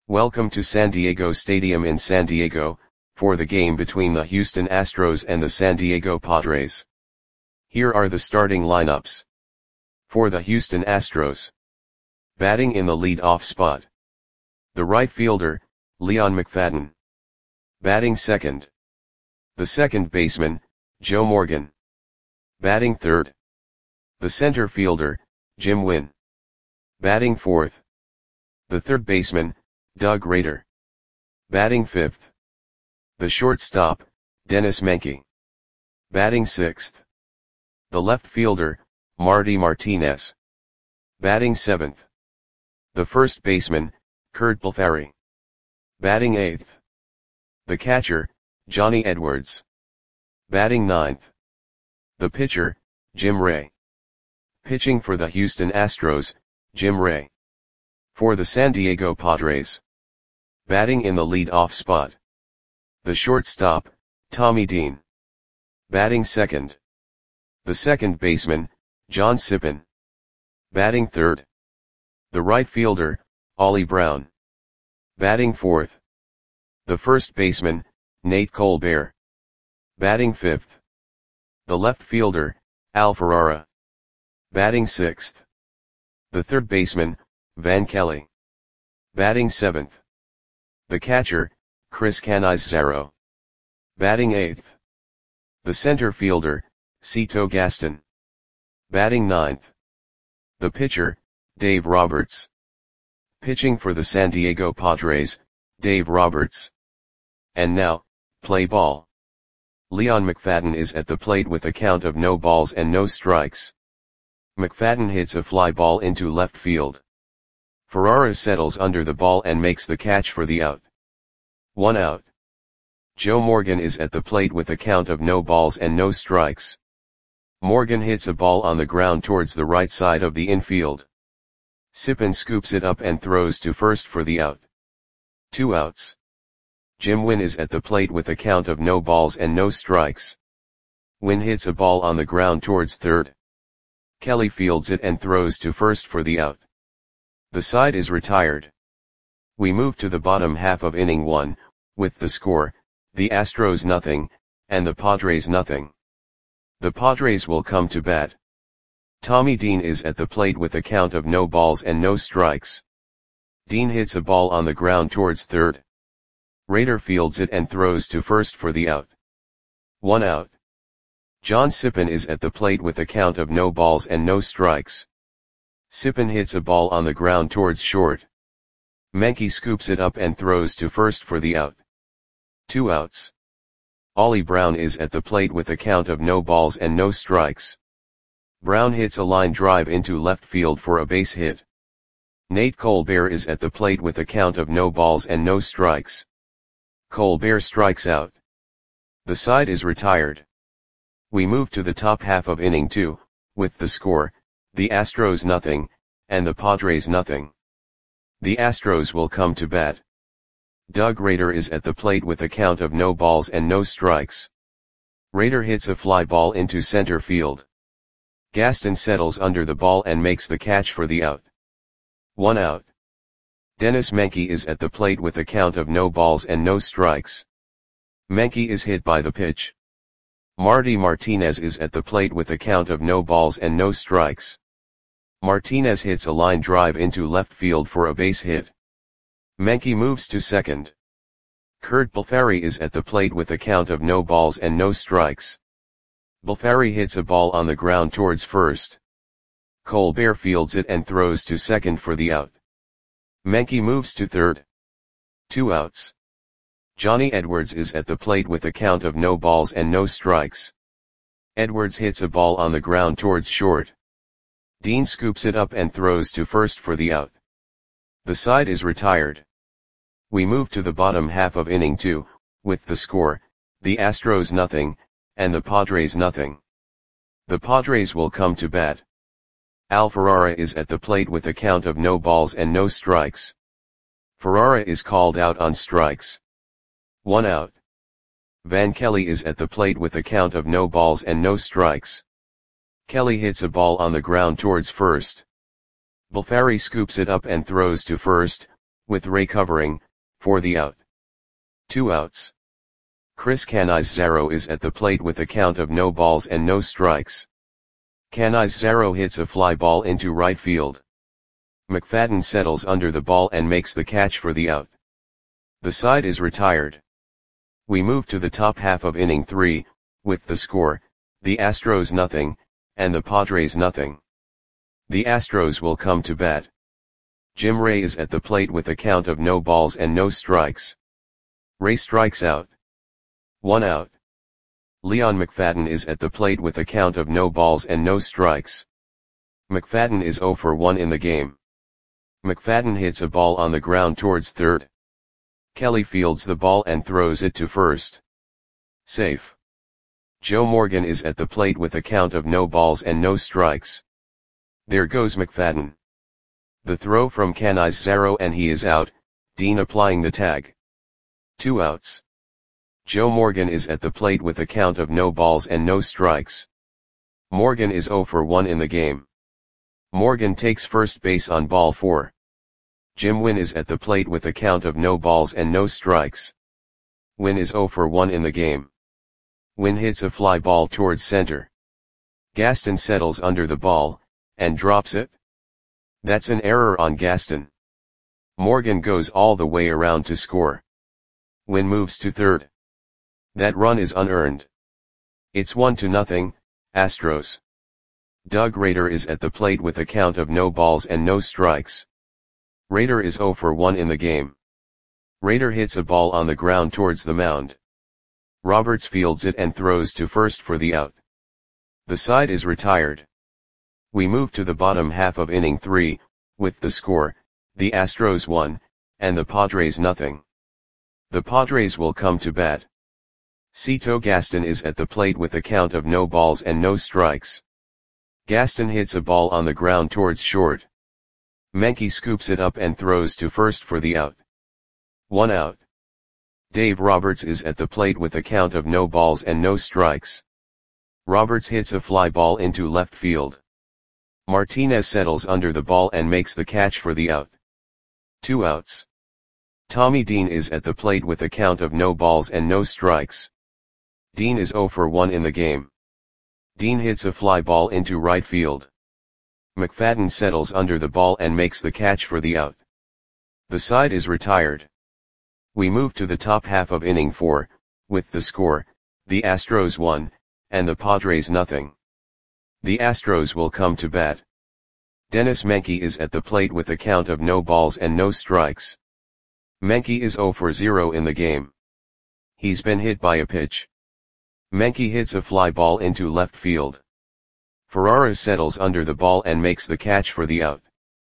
Welcome to San Diego Stadium in San Diego, for the game between the Houston Astros and the San Diego Padres. Here are the starting lineups. For the Houston Astros. Batting in the lead-off spot. The right fielder, Leon McFadden. Batting second. The second baseman, Joe Morgan. Batting third. The center fielder, Jim Wynn. Batting fourth. The third baseman, Doug Rader. Batting fifth. The shortstop, Dennis Menke. Batting sixth. The left fielder, Marty Martinez. Batting seventh. The first baseman, Curt Blefary. Batting eighth. The catcher, Johnny Edwards. Batting ninth. The pitcher, Jim Ray. Pitching for the Houston Astros, Jim Ray. For the San Diego Padres. Batting in the lead-off spot. The shortstop, Tommy Dean. Batting second. The second baseman, John Sippen. Batting third. The right fielder, Ollie Brown. Batting fourth. The first baseman, Nate Colbert. Batting fifth. The left fielder, Al Ferrara. Batting sixth. The third baseman, Van Kelly. Batting seventh. The catcher, Chris Canizaro. Batting eighth. The center fielder, Cito Gaston. Batting ninth. The pitcher, Dave Roberts. Pitching for the San Diego Padres, Dave Roberts. And now, play ball. Leon McFadden is at the plate with a count of no balls and no strikes. McFadden hits a fly ball into left field. Ferrara settles under the ball and makes the catch for the out. 1 out. Joe Morgan is at the plate with a count of no balls and no strikes. Morgan hits a ball on the ground towards the right side of the infield. Sippen scoops it up and throws to first for the out. 2 outs. Jim Wynn is at the plate with a count of no balls and no strikes. Wynn hits a ball on the ground towards third. Kelly fields it and throws to first for the out. The side is retired. We move to the bottom half of inning 1, with the score, the Astros nothing, and the Padres nothing. The Padres will come to bat. Tommy Dean is at the plate with a count of no balls and no strikes. Dean hits a ball on the ground towards third. Rader fields it and throws to first for the out. 1 out. John Sippen is at the plate with a count of no balls and no strikes. Sippen hits a ball on the ground towards short. Menke scoops it up and throws to first for the out. 2 outs. Ollie Brown is at the plate with a count of no balls and no strikes. Brown hits a line drive into left field for a base hit. Nate Colbert is at the plate with a count of no balls and no strikes. Colbert strikes out. The side is retired. We move to the top half of inning 2, with the score, the Astros nothing, and the Padres nothing. The Astros will come to bat. Doug Rader is at the plate with a count of no balls and no strikes. Rader hits a fly ball into center field. Gaston settles under the ball and makes the catch for the out. 1 out. Dennis Menke is at the plate with a count of no balls and no strikes. Menke is hit by the pitch. Marty Martinez is at the plate with a count of no balls and no strikes. Martinez hits a line drive into left field for a base hit. Menke moves to second. Curt Blefary is at the plate with a count of no balls and no strikes. Blefary hits a ball on the ground towards first. Colbert fields it and throws to second for the out. Menke moves to third. 2 outs. Johnny Edwards is at the plate with a count of no balls and no strikes. Edwards hits a ball on the ground towards short. Dean scoops it up and throws to first for the out. The side is retired. We move to the bottom half of inning 2, with the score, the Astros nothing, and the Padres nothing. The Padres will come to bat. Al Ferrara is at the plate with a count of no balls and no strikes. Ferrara is called out on strikes. 1 out. Van Kelly is at the plate with a count of no balls and no strikes. Kelly hits a ball on the ground towards first. Blefary scoops it up and throws to first, with Ray covering, for the out. 2 outs. Chris Canizaro is at the plate with a count of no balls and no strikes. Canizaro hits a fly ball into right field. McFadden settles under the ball and makes the catch for the out. The side is retired. We move to the top half of inning 3, with the score, the Astros nothing, and the Padres nothing. The Astros will come to bat. Jim Ray is at the plate with a count of no balls and no strikes. Ray strikes out. 1 out. Leon McFadden is at the plate with a count of no balls and no strikes. McFadden is 0 for 1 in the game. McFadden hits a ball on the ground towards third. Kelly fields the ball and throws it to first. Safe. Joe Morgan is at the plate with a count of no balls and no strikes. There goes McFadden. The throw from Canizaro and he is out, Dean applying the tag. 2 outs. Joe Morgan is at the plate with a count of no balls and no strikes. Morgan is 0 for 1 in the game. Morgan takes first base on ball 4. Jim Wynn is at the plate with a count of no balls and no strikes. Wynn is 0 for 1 in the game. Wynn hits a fly ball towards center. Gaston settles under the ball, and drops it. That's an error on Gaston. Morgan goes all the way around to score. Wynn moves to third. That run is unearned. It's 1-0, Astros. Doug Rader is at the plate with a count of no balls and no strikes. Rader is 0 for 1 in the game. Rader hits a ball on the ground towards the mound. Roberts fields it and throws to first for the out. The side is retired. We move to the bottom half of inning 3, with the score, the Astros 1, and the Padres nothing. The Padres will come to bat. Cito Gaston is at the plate with a count of no balls and no strikes. Gaston hits a ball on the ground towards short. Menke scoops it up and throws to first for the out. 1 out. Dave Roberts is at the plate with a count of no balls and no strikes. Roberts hits a fly ball into left field. Martinez settles under the ball and makes the catch for the out. 2 outs. Tommy Dean is at the plate with a count of no balls and no strikes. Dean is 0 for 1 in the game. Dean hits a fly ball into right field. McFadden settles under the ball and makes the catch for the out. The side is retired. We move to the top half of inning 4, with the score, the Astros 1, and the Padres nothing. The Astros will come to bat. Dennis Menke is at the plate with a count of no balls and no strikes. Menke is 0 for 0 in the game. He's been hit by a pitch. Menke hits a fly ball into left field. Ferrara settles under the ball and makes the catch for the out.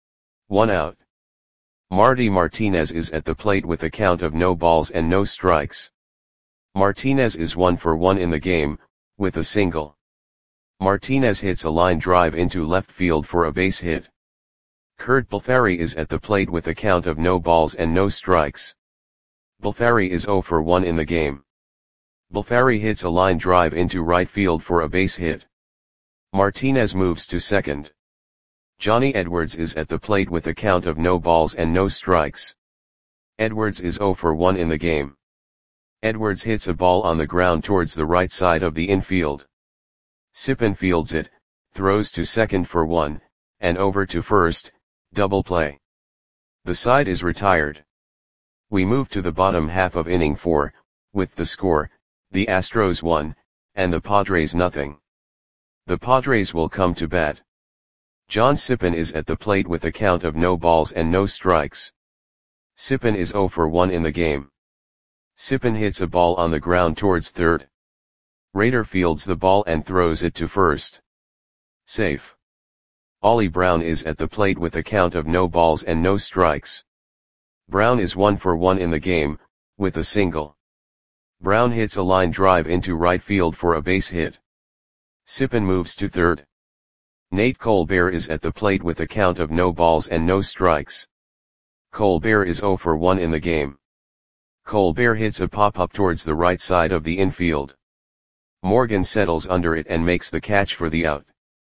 1 out. Marty Martinez is at the plate with a count of no balls and no strikes. Martinez is 1 for 1 in the game, with a single. Martinez hits a line drive into left field for a base hit. Kurt Balfari is at the plate with a count of no balls and no strikes. Balfari is 0 for 1 in the game. Balfari hits a line drive into right field for a base hit. Martinez moves to second. Johnny Edwards is at the plate with a count of no balls and no strikes. Edwards is 0 for 1 in the game. Edwards hits a ball on the ground towards the right side of the infield. Sippen fields it, throws to second for 1, and over to first, double play. The side is retired. We move to the bottom half of inning 4, with the score, the Astros 1, and the Padres nothing. The Padres will come to bat. John Sippen is at the plate with a count of no balls and no strikes. Sippen is 0 for 1 in the game. Sippen hits a ball on the ground towards third. Rader fields the ball and throws it to first. Safe. Ollie Brown is at the plate with a count of no balls and no strikes. Brown is 1 for 1 in the game, with a single. Brown hits a line drive into right field for a base hit. Sippen moves to third. Nate Colbert is at the plate with a count of no balls and no strikes. Colbert is 0 for 1 in the game. Colbert hits a pop-up towards the right side of the infield. Morgan settles under it and makes the catch for the out.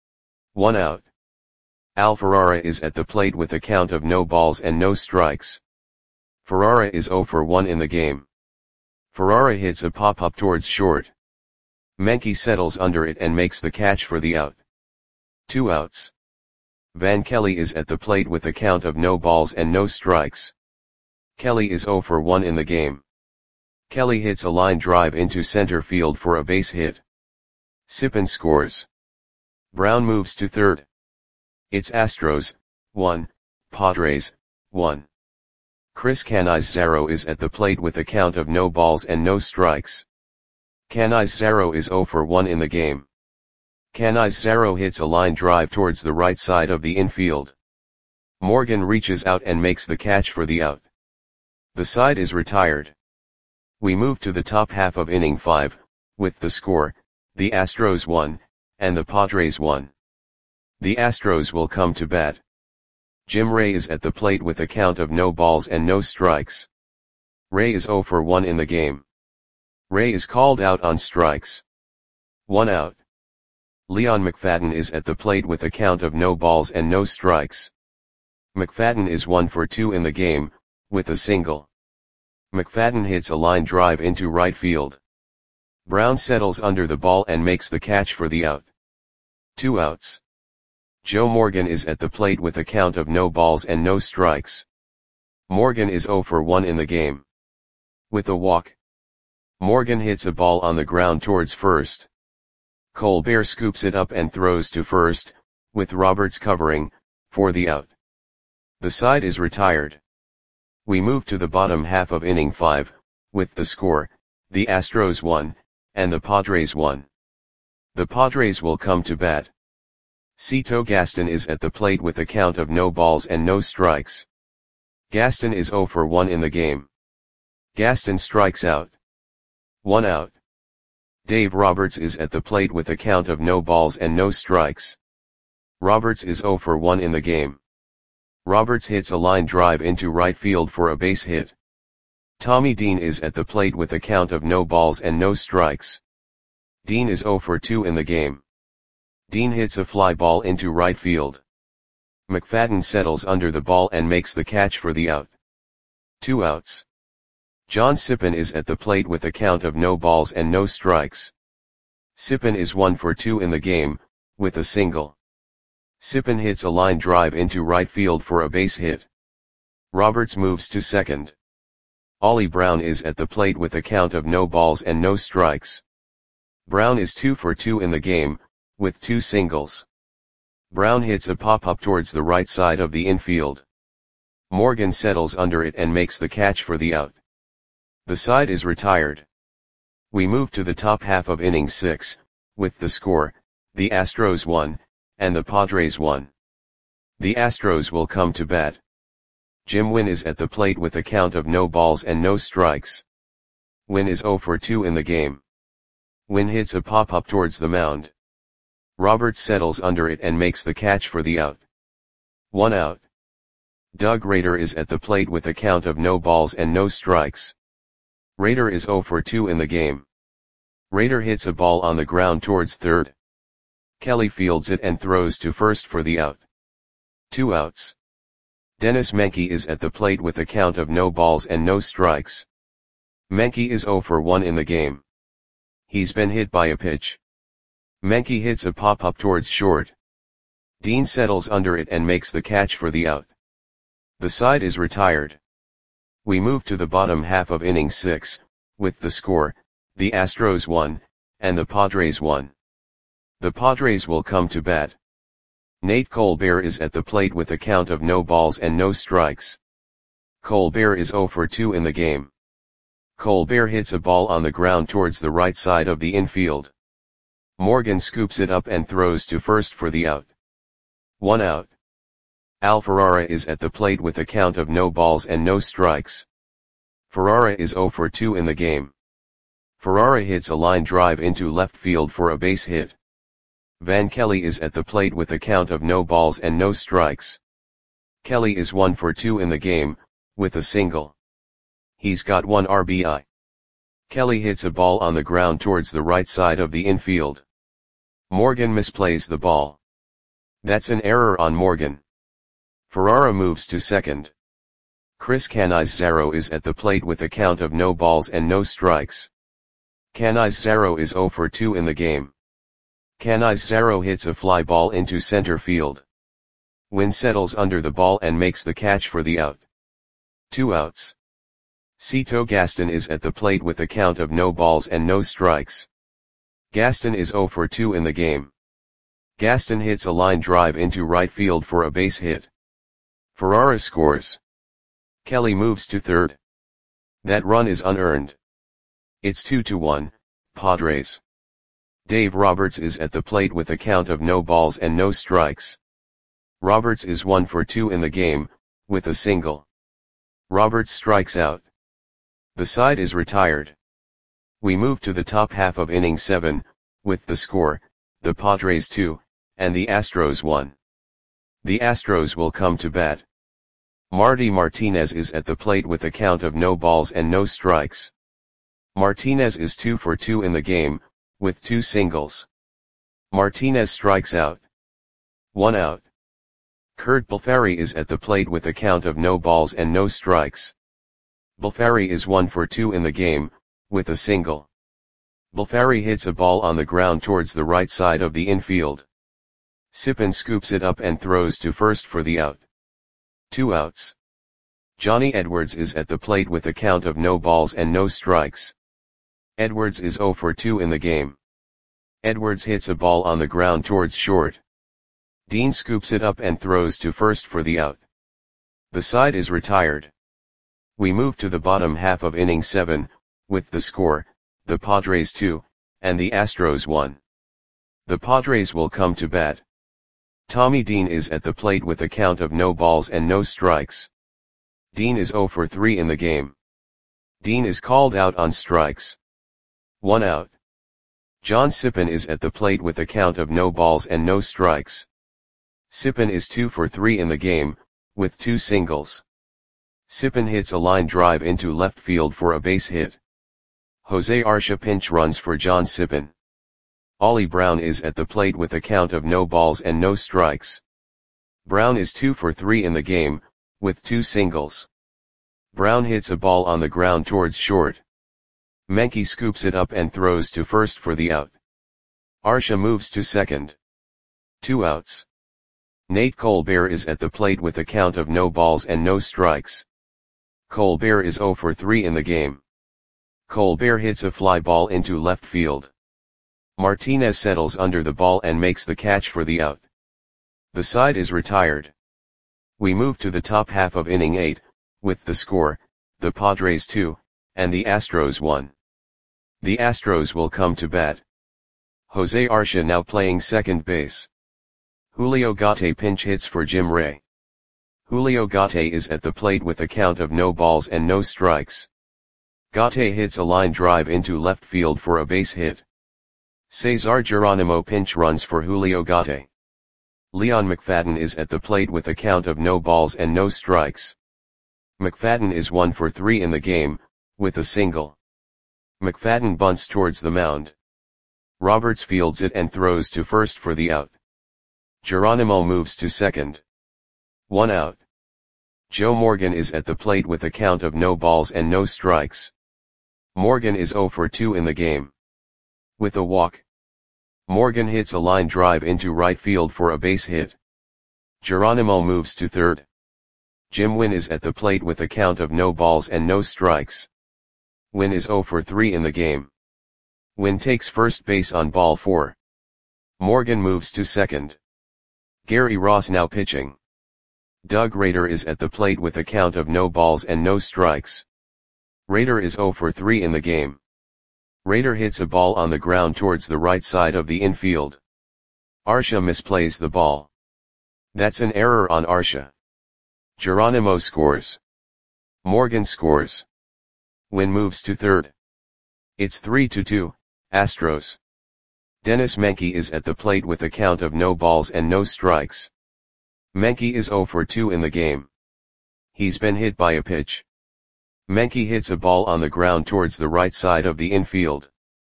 1 out. Al Ferrara is at the plate with a count of no balls and no strikes. Ferrara is 0 for 1 in the game. Ferrara hits a pop-up towards short. Menke settles under it and makes the catch for the out. 2 outs. Van Kelly is at the plate with a count of no balls and no strikes. Kelly is 0 for 1 in the game. Kelly hits a line drive into center field for a base hit. Sippen scores. Brown moves to third. It's Astros, 1, Padres, 1. Chris Canizaro is at the plate with a count of no balls and no strikes. Canizaro is 0 for 1 in the game. Canizaro hits a line drive towards the right side of the infield. Morgan reaches out and makes the catch for the out. The side is retired. We move to the top half of inning 5, with the score, the Astros 1, and the Padres 1. The Astros will come to bat. Jim Ray is at the plate with a count of no balls and no strikes. Ray is 0 for 1 in the game. Ray is called out on strikes. 1 out. Leon McFadden is at the plate with a count of no balls and no strikes. McFadden is 1 for 2 in the game, with a single. McFadden hits a line drive into right field. Brown settles under the ball and makes the catch for the out. 2 outs. Joe Morgan is at the plate with a count of no balls and no strikes. Morgan is 0 for 1 in the game. With a walk. Morgan hits a ball on the ground towards first. Colbert scoops it up and throws to first, with Roberts covering, for the out. The side is retired. We move to the bottom half of inning 5, with the score, the Astros 1, and the Padres 1. The Padres will come to bat. Cito Gaston is at the plate with a count of no balls and no strikes. Gaston is 0 for 1 in the game. Gaston strikes out. 1 out. Dave Roberts is at the plate with a count of no balls and no strikes. Roberts is 0 for 1 in the game. Roberts hits a line drive into right field for a base hit. Tommy Dean is at the plate with a count of no balls and no strikes. Dean is 0 for 2 in the game. Dean hits a fly ball into right field. McFadden settles under the ball and makes the catch for the out. 2 outs. John Sippen is at the plate with a count of no balls and no strikes. Sippen is 1 for 2 in the game, with a single. Sippen hits a line drive into right field for a base hit. Roberts moves to second. Ollie Brown is at the plate with a count of no balls and no strikes. Brown is 2 for 2 in the game, with 2 singles. Brown hits a pop-up towards the right side of the infield. Morgan settles under it and makes the catch for the out. The side is retired. We move to the top half of inning 6, with the score, the Astros 1, and the Padres 1. The Astros will come to bat. Jim Wynn is at the plate with a count of no balls and no strikes. Wynn is 0 for 2 in the game. Wynn hits a pop-up towards the mound. Roberts settles under it and makes the catch for the out. 1 out. Doug Rader is at the plate with a count of no balls and no strikes. Rader is 0 for 2 in the game. Rader hits a ball on the ground towards third. Kelly fields it and throws to first for the out. 2 outs. Dennis Menke is at the plate with a count of no balls and no strikes. Menke is 0 for 1 in the game. He's been hit by a pitch. Menke hits a pop-up towards short. Dean settles under it and makes the catch for the out. The side is retired. We move to the bottom half of inning 6, with the score, the Astros 1, and the Padres 1. The Padres will come to bat. Nate Colbert is at the plate with a count of no balls and no strikes. Colbert is 0 for 2 in the game. Colbert hits a ball on the ground towards the right side of the infield. Morgan scoops it up and throws to first for the out. 1 out. Al Ferrara is at the plate with a count of no balls and no strikes. Ferrara is 0 for 2 in the game. Ferrara hits a line drive into left field for a base hit. Van Kelly is at the plate with a count of no balls and no strikes. Kelly is 1 for 2 in the game, with a single. He's got 1 RBI. Kelly hits a ball on the ground towards the right side of the infield. Morgan misplays the ball. That's an error on Morgan. Ferrara moves to second. Chris Canizaro is at the plate with a count of no balls and no strikes. Canizaro is 0 for 2 in the game. Canizaro hits a fly ball into center field. Wynn settles under the ball and makes the catch for the out. 2 outs. Cito Gaston is at the plate with a count of no balls and no strikes. Gaston is 0 for 2 in the game. Gaston hits a line drive into right field for a base hit. Ferrara scores. Kelly moves to third. That run is unearned. It's 2-1, Padres. Dave Roberts is at the plate with a count of no balls and no strikes. Roberts is 1 for 2 in the game, with a single. Roberts strikes out. The side is retired. We move to the top half of inning 7, with the score, the Padres 2, and the Astros 1. The Astros will come to bat. Marty Martinez is at the plate with a count of no balls and no strikes. Martinez is 2 for 2 in the game, with 2 singles. Martinez strikes out. 1 out. Kurt Balfari is at the plate with a count of no balls and no strikes. Balfari is 1 for 2 in the game, with a single. Balfari hits a ball on the ground towards the right side of the infield. Sippen scoops it up and throws to first for the out. 2 outs. Johnny Edwards is at the plate with a count of no balls and no strikes. Edwards is 0 for 2 in the game. Edwards hits a ball on the ground towards short. Dean scoops it up and throws to first for the out. The side is retired. We move to the bottom half of inning 7, with the score, the Padres 2, and the Astros 1. The Padres will come to bat. Tommy Dean is at the plate with a count of no balls and no strikes. Dean is 0 for 3 in the game. Dean is called out on strikes. 1 out. John Sippen is at the plate with a count of no balls and no strikes. Sippen is 2 for 3 in the game, with 2 singles. Sippen hits a line drive into left field for a base hit. Jose Arcia pinch runs for John Sippen. Ollie Brown is at the plate with a count of no balls and no strikes. Brown is 2 for 3 in the game, with 2 singles. Brown hits a ball on the ground towards short. Menke scoops it up and throws to first for the out. Arcia moves to second. 2 outs. Nate Colbert is at the plate with a count of no balls and no strikes. Colbert is 0 for 3 in the game. Colbert hits a fly ball into left field. Martinez settles under the ball and makes the catch for the out. The side is retired. We move to the top half of inning 8, with the score, the Padres 2, and the Astros 1. The Astros will come to bat. Jose Arcia now playing second base. Julio Gate pinch hits for Jim Ray. Julio Gate is at the plate with a count of no balls and no strikes. Gate hits a line drive into left field for a base hit. Cesar Geronimo pinch runs for Julio Gate. Leon McFadden is at the plate with a count of no balls and no strikes. McFadden is 1 for 3 in the game, with a single. McFadden bunts towards the mound. Roberts fields it and throws to first for the out. Geronimo moves to second. 1 out. Joe Morgan is at the plate with a count of no balls and no strikes. Morgan is 0 for 2 in the game. With a walk. Morgan hits a line drive into right field for a base hit. Geronimo moves to third. Jim Wynn is at the plate with a count of no balls and no strikes. Wynn is 0 for 3 in the game. Wynn takes first base on ball 4. Morgan moves to second. Gary Ross now pitching. Doug Rader is at the plate with a count of no balls and no strikes. Rader is 0 for 3 in the game. Rader hits a ball on the ground towards the right side of the infield. Arcia misplays the ball. That's an error on Arcia. Geronimo scores. Morgan scores. Wynn moves to third. It's 3-2, Astros. Dennis Menke is at the plate with a count of no balls and no strikes. Menke is 0 for 2 in the game. He's been hit by a pitch. Menke hits a ball on the ground towards the right side of the infield.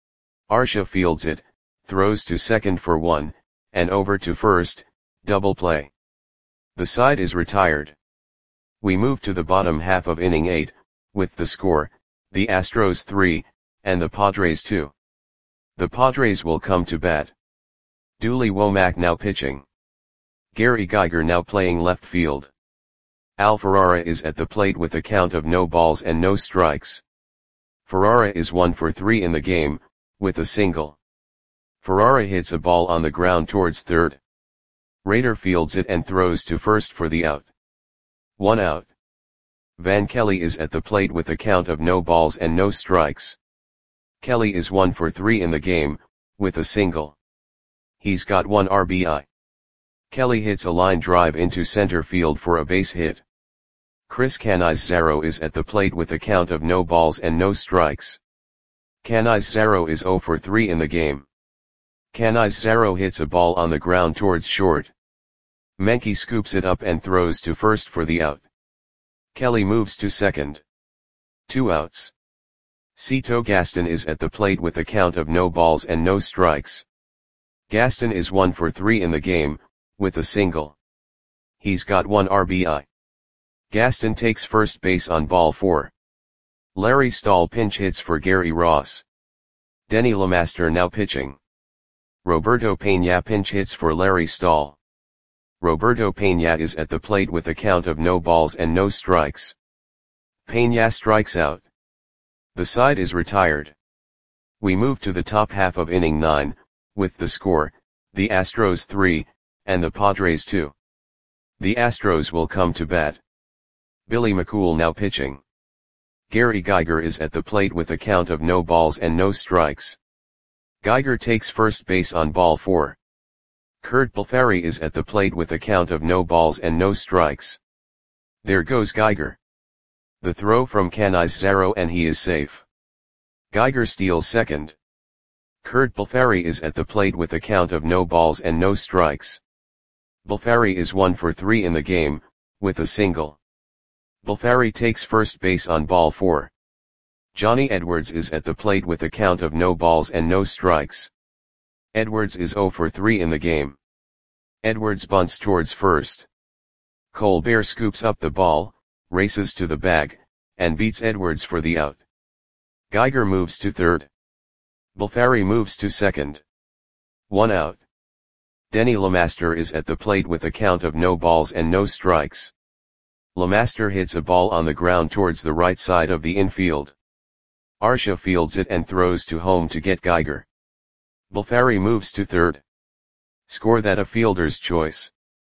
Arcia fields it, throws to second for 1, and over to first, double play. The side is retired. We move to the bottom half of inning 8, with the score, the Astros 3, and the Padres 2. The Padres will come to bat. Dooley Womack now pitching. Gary Geiger now playing left field. Al Ferrara is at the plate with a count of no balls and no strikes. Ferrara is 1 for 3 in the game, with a single. Ferrara hits a ball on the ground towards third. Rader fields it and throws to first for the out. 1 out. Van Kelly is at the plate with a count of no balls and no strikes. Kelly is 1 for 3 in the game, with a single. He's got 1 RBI. Kelly hits a line drive into center field for a base hit. Chris Canizaro is at the plate with a count of no balls and no strikes. Canizaro is 0 for 3 in the game. Canizaro hits a ball on the ground towards short. Menke scoops it up and throws to first for the out. Kelly moves to second. 2 outs. Cito Gaston is at the plate with a count of no balls and no strikes. Gaston is 1 for 3 in the game, with a single. He's got 1 RBI. Gaston takes first base on ball 4. Larry Stahl pinch hits for Gary Ross. Denny LeMaster now pitching. Roberto Peña pinch hits for Larry Stahl. Roberto Peña is at the plate with a count of no balls and no strikes. Peña strikes out. The side is retired. We move to the top half of inning 9, with the score, the Astros 3, and the Padres 2. The Astros will come to bat. Billy McCool now pitching. Gary Geiger is at the plate with a count of no balls and no strikes. Geiger takes first base on ball 4. Kurt Balfari is at the plate with a count of no balls and no strikes. There goes Geiger. The throw from Canizaro and he is safe. Geiger steals second. Kurt Balfari is at the plate with a count of no balls and no strikes. Balfari is 1 for 3 in the game, with a single. Balfari takes first base on ball 4. Johnny Edwards is at the plate with a count of no balls and no strikes. Edwards is 0 for 3 in the game. Edwards bunts towards first. Colbert scoops up the ball, races to the bag, and beats Edwards for the out. Geiger moves to third. Balfari moves to second. 1 out. Denny LeMaster is at the plate with a count of no balls and no strikes. LeMaster hits a ball on the ground towards the right side of the infield. Arcia fields it and throws to home to get Geiger. Balfari moves to third. Score that a fielder's choice.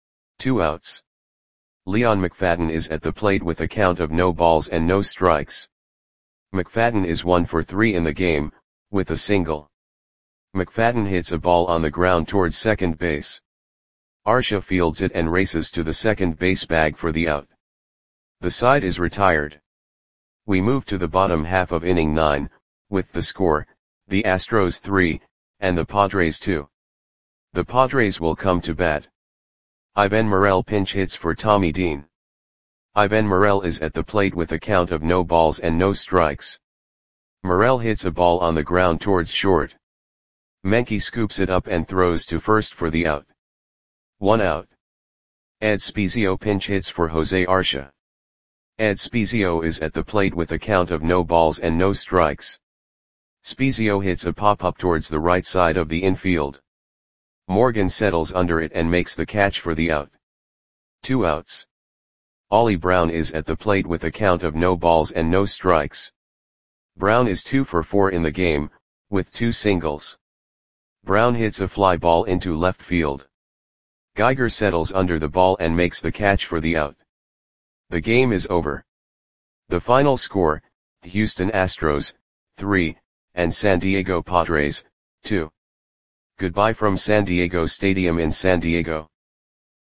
2 outs. Leon McFadden is at the plate with a count of no balls and no strikes. McFadden is 1 for 3 in the game, with a single. McFadden hits a ball on the ground towards second base. Arcia fields it and races to the second base bag for the out. The side is retired. We move to the bottom half of inning 9, with the score, the Astros 3, and the Padres 2. The Padres will come to bat. Ivan Morel pinch hits for Tommy Dean. Ivan Morel is at the plate with a count of no balls and no strikes. Morel hits a ball on the ground towards short. Menke scoops it up and throws to first for the out. 1 out. Ed Spezio pinch hits for Jose Arcia. Ed Spezio is at the plate with a count of no balls and no strikes. Spezio hits a pop-up towards the right side of the infield. Morgan settles under it and makes the catch for the out. 2 outs. Ollie Brown is at the plate with a count of no balls and no strikes. Brown is 2 for 4 in the game, with 2 singles. Brown hits a fly ball into left field. Geiger settles under the ball and makes the catch for the out. The game is over. The final score, Houston Astros, 3, and San Diego Padres, 2. Goodbye from San Diego Stadium in San Diego.